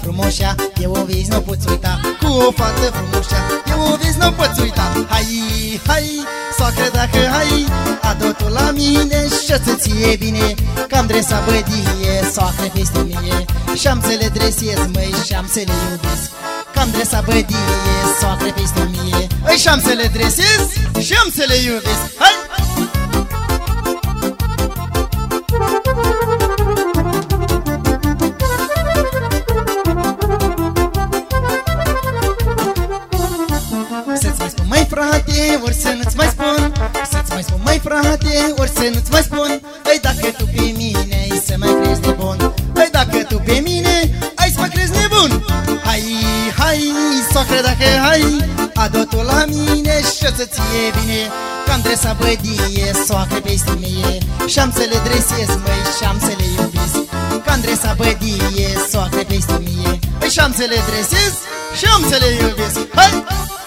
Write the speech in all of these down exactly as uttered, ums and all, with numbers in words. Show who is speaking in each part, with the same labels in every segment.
Speaker 1: frumoșa, e o vezi, nu poți uita. Cu o fată frumoșa, e o vezi, nu poți uita. Hai, hai, soacră dacă hai, adu-tu la mine și-ți ție bine. Că-am dresat bădie, soacră peste mie, și-am să le dresez, măi, și-am să le iubesc. Că-am dresat bădie, soacră peste mie, îi și-am să le dresez, și-am să le iubesc. Hai! Să-ți mai spun, mai frate, ori să nu-ți mai spun. Să-ți mai spun, mai frate, ori să nu-ți mai spun. Păi dacă tu pe mine ai să mă crezi nebun, păi dacă tu pe mine ai să mă crezi nebun. Hai, hai, soacră dacă hai, adu-tu la mine și-ți ție bine. Că-am dresat bădie, soacră peste mie, și-am să le dresez, măi, și-am să le iubesc. Că-am dresat bădie, soacră peste mie, păi și-am să le dresez, și-am să le iubesc. Hai!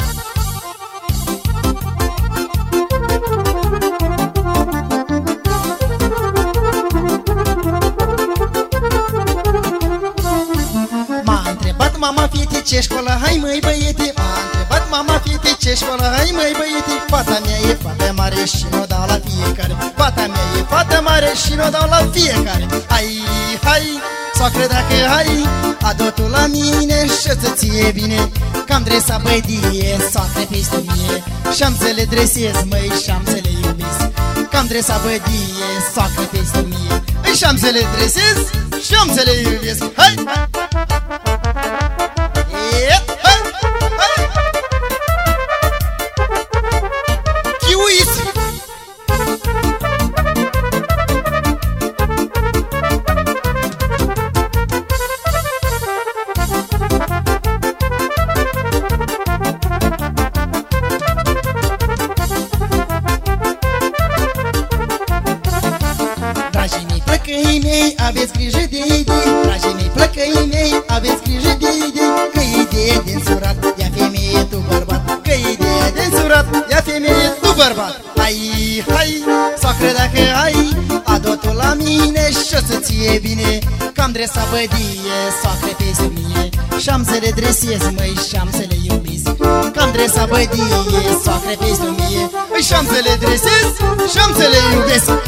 Speaker 1: Mama fete, ce școală, hai măi băiete. M-a întrebat mama fete, ce școală, hai măi băiete. Fata mea e fată mare și n-o dau la fiecare. Fata mea e fată mare și n-o dau la fiecare. Hai, hai, soacră dacă hai, adu-tu la mine și-ți ție bine. Că-am dresat bădie, soacră peste mie, și-am să le dresez, măi, și-am să le iubesc. Că-am dresat bădie, soacră peste mie, și-am să le dresez, și-am să le iubesc. Hai! Dragii mei, plăcăii mei, aveți grijă de idei. Dragii mei, plăcăii mei, aveți grijă de idei. Că idee de însurat, ia femeie tu bărbat. Că idee de însurat, ia femeie tu bărbat. Hai, hai, soacră dacă hai, adu-tu la mine și-ți ție bine. Că-am dresat bădie, soacră peste mie, și-am să le dresez, măi, și-am să le iubesc. Că-am dresat bădie, soacră peste mie, și-am să le dresez, și-am să le iubesc.